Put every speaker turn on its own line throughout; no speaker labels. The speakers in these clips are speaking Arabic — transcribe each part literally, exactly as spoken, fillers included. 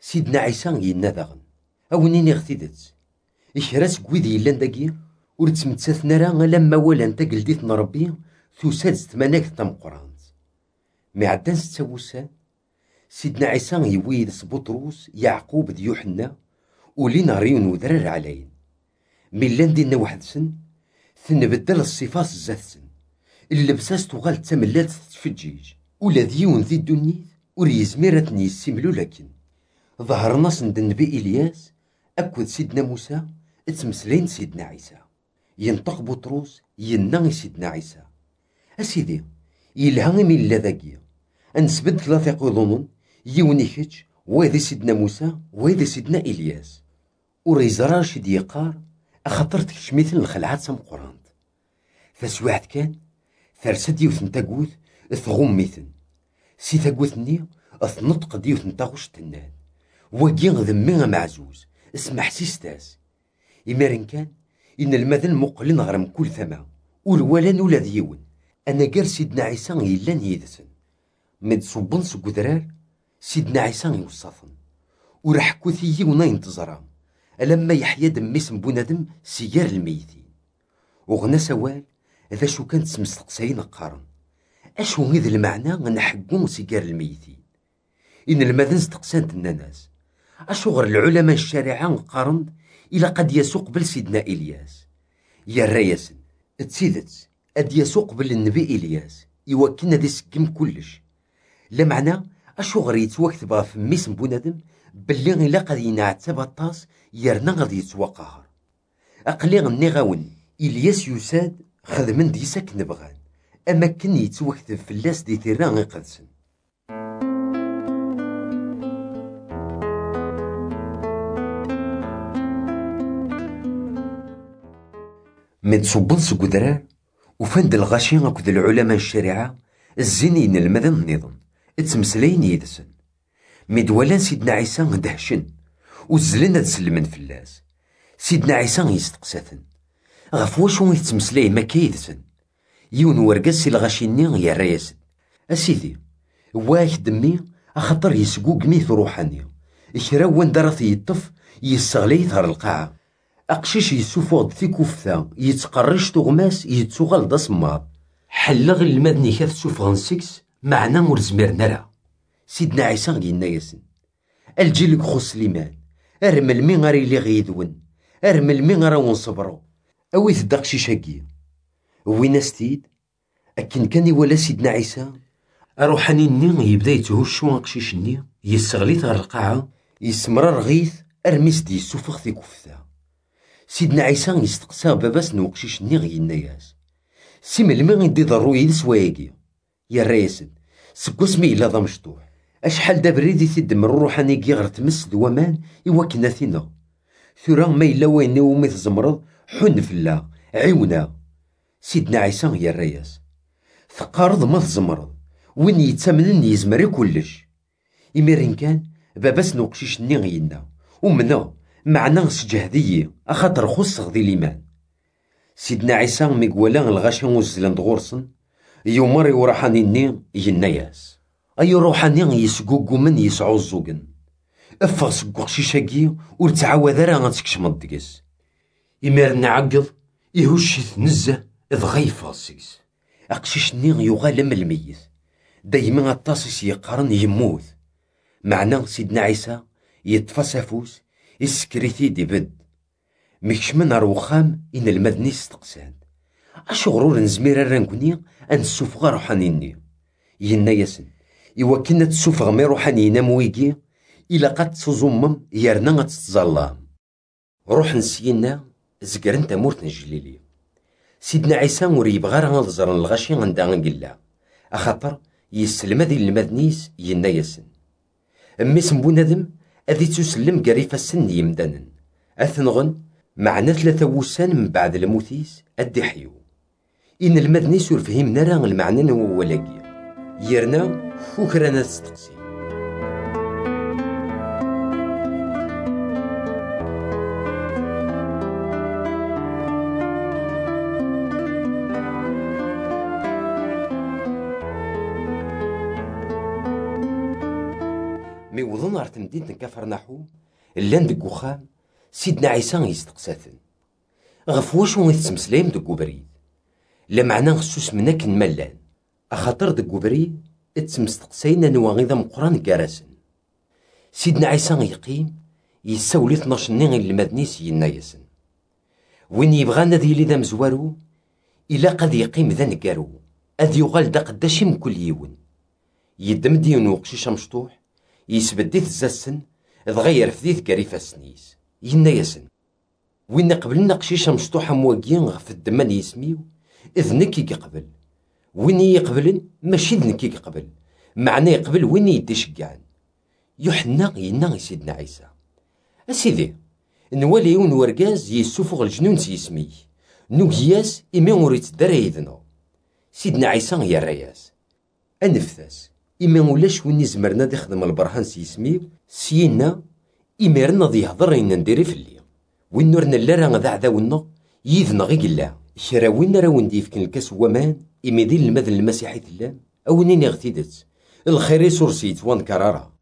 سيدنا عيسى ينا داغن أونيني غتيدت إكراس كويدي يلان داكي ور تمتساتنا راه لما ولا نتا قلديتنا ربي توساد تماناك تمقرانت مي عدان ستة وسان سيدنا عيسى يويد بطروس يعقوب د يوحنا ولين ريون ودرار علين ميلان دينا واحد سن تنبدل الصفات الزات سن اللبساس تغال تملات تتفجيج ولا ديون ذي الدنيا ور يزمير تني يسيملو لكن ظهر ناس ند النبي إلياس أكد سيدنا موسى اتمسلين سيدنا عيسى ينطق بطروس ينغي سيدنا عيسى أسيدي يلها من ذاكيا أنسبد ثلاثة يقولون يوني كتش ويدي سيدنا موسى ويدي سيدنا إلياس وريزرار شي يقار أخطرت كشميثن الخلعات سام قرانت فسواحد كان ثرسد يوثن تاقوث ثغميثن سي تاقوثني أثنطق ديوثن تاغوش تنان وكي ذمي معزوز اسم حسيستاس إمارن كان إن المذن مقلن غرم كل ثما والولان ولا ديون أنا قال سيدنا عيسى يلان يدسن مد صبن سكودرار سيدنا عيسى يوصفن وراح كوثي وناين تزرام ألما يحيى دم اسم بنادم سيار الميتين وغنا سوال ذا شو كانت سمستقسين قارن أشو غيذ المعنى نحقون سيار الميتين إن المذن استقسانت الناس أشو غير العلماء الشارعة قارن إلى قد يسوق بل سيدنا إلياس يا الرياسن تسيدت أد يسوق بل النبي إلياس يوكلنا دي سكم كلش لا معنى أشو غير يتوكتب غف ميسم بنادم بلي إلا قد ينعتب الطاس يرنا غادي يتوقهر أقلي غني غاون إلياس يساد خدمن ديساك نبغان أما كن يتوكتب فلاس دي تيران قدسن من صبن سكودرار وفند الغاشين أكد العلماء الشريعة الزينين المذن النظام اتمسلين يدسن مدولان سيدنا عيسى دهشن وزلنا تسلمن فلاس سيدنا عيسى يستقساثن غف واشو يتمسلي ما كيدسن يون ورقس الغاشيني يا رياسد أسيدي واحد دمي أخطر يسقوق ميث روحاني إكرا وان درث يطف يستغلي ثار القاعة أقشيش يسوفوض في كوفتا يتقرش تغماس يتسوغل دا صماب حلغ المدني كاث سوفغن سكس معنا مرزمير نرى سيدنا عيسى قيلنا ياسن الجيلك خو سليمان أرمل مين غاري لي غيدون أرمل مين غارا ونصبرو أويث داقشي شاقي وين استيد أكن كان ولا سيدنا عيسى أروحاني ني يبدا يتهشو أقشيشني يستغليت غير القاعة يسمرر غيث أرميس دي يسوفغ في كوفتا سيدنا عيسى يستقسى باباس نوقشيش ني غيلنا ياس سي ملمي غيدي ضرو يدس وايقي يا الرياسد سكو سمي إلا ضا مشطوح أشحال دا بريدي تدمر روحاني كي غير تمس دوامان إوا كنا ثينا ثورا ما إلا وين ومي تزمرض حن فلا عيونا سيدنا عيسى يا الرياس ثقارض ما تزمرض وين يتامنن يزمري كلش إميرين كان باباس نوقشيش ني غينا ومنا معنا سجهدية أخاطر خص غدي الإيمان سيدنا عيسى ميقوالا الغاشي وزلان دغورسن يومر يورحاني ني يناياس أي روحاني يسقوقو من يسعو الزوقن أفغ سقوق شيشاكي ور تعاود راه غتكشم الدقس إمير نعقض يهوش يتنزه إذ غيفا السكس أقشيش ني يغالم الميت دايما الطاسس يقارن يموت معنا سيدنا عيسى يطفى فوس يسكريتي دي بد مكشمن روخام إن المدني استقسان أشو غرور نزمير الرنكوني أنسوفغ روحانيني ينا ياسن إوا كنا تسوفغ مي روحانينا مويقي إلا قد تزمم يرنا غتتظلام روح نسينا زكرن تمورت نجليلي سيدنا عيسى مور يبغى راه نظرن الغاشي غندا غنقلا أخاطر يسلم هذي المدنيس ينا ياسن أميس بنادم أذي تسلم قريفة السن يمدانن أثنغن معنا ثلاثة وسان من بعد الموتيس أدي حيو إن المدني سور فهمنا راه المعنى هو ولاقي يرنا وكرانا تستقسي مي وظن وصلن غار تمدينة كفرناحوم لان ديك وخام سيدنا عيسى يستقساتن غف واش يتسمسلايم ديك وبريد لا معنى خصوص منك نملان اخاطر ديك وبريد اتسمستقساينا نوا غيظا مقران كاراسن سيدنا عيسى يقيم يساولي اثناش نين المدني سيدنا ياسن وين يبغانا ذي لي ذا مزوارو إلا قد يقيم ذا نكارو أذ يغال دا قداشي من كل يون يدم ديون وقشيشة مشطوح يسبدي الزاسن تغير في ذي كاريفة سنيس ينا ياسن وين قبلنا قشيشة مشطوحة مواقين غف الدمان يسميو إذ نكي قبل وين يقبلن ماشي ذ نكي قبل معنى يقبل وين يدي شقعن يوحنا ينا سيدنا عيسى أسيدي نوالي يون ورقاز يسوفغ الجنون سيسمي نوكياس إمي وريت درايدنا سيدنا عيسى يا الرياس أنفثاس إمي ولاش وين زمرنا دي خدم البرهان سيسمي سينا إمي رنا دي هضرين نديري في اللي وين نورنا اللارا ذا عذاونا يذنا غي قلا كرا وين راون دي فكن الكاس ومان إمي دي المذن المسيحي ثلام أو نيني غتيدت الخيري سورسيت وان كرارا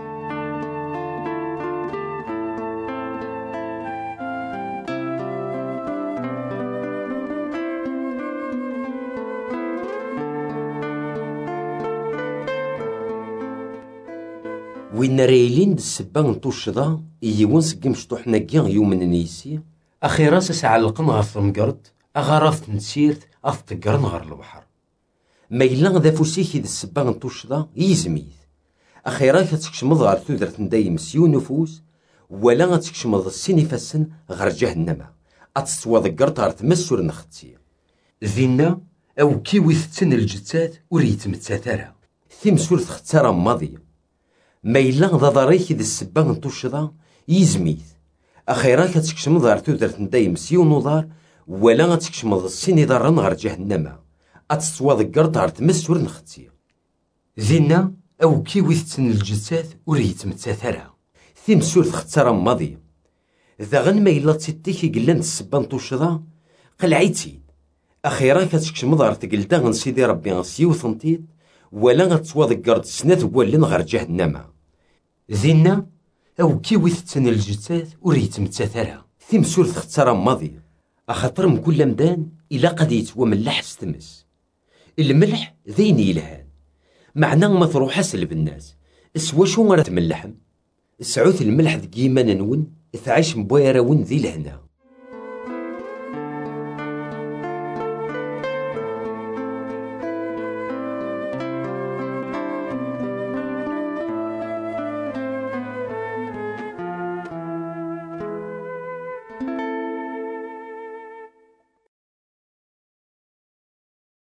وين رايلين السبا نطوشضا يون سقي مشطوح ناكيا يوم نيسي اخيرا سسعى القن غف مقرد اغارف نسيرت اف تقرن غير البحر ما إلا ذا فوسيكي ذا السبا نطوشضا يزميث اخيرا كتكشمض غير ثودرت ندايم سيو نفوس ولا تكشمض السيني فاسن غير جهنم اتسوا ذكرت غير تمسور نختي ذينا او كيوي تتن الجتات وريت متساترا ثيم سور تختارا ماضيه ما إلا ذا ضريك ذا السبا نطوشضا يزميث أخيرا كتكشمض غير تودرت ندايم سيو نوضار ولا تكشمض السيني ضرن غير جهنم أتسوا ذكرت غير تمسور نختي ذينا أو كيوي تتن الجتات وريت متساترا ثيم سور تختارا ماضيه ذا غن ما إلا تسيتيكي قلان السبا نطوشضا قلعيتي أخيرا كتكشمض غير تقلتا غن سيدي ربي غسيو ثنتيت ولا غتسوا ذكرت سنات والين غير جهنم ذينا أو كيوي تتن الجتات وريت متساترا ثيم سور تختارا ماضيه أخاطر من كل مدان إلا قد يتوملح ستمس الملح ذين يلهان معنى ما تروح سلب الناس اسوا شو غير تملحم السعوث الملح ذ كيما نون تعيش مبويرا ون ذي لهنا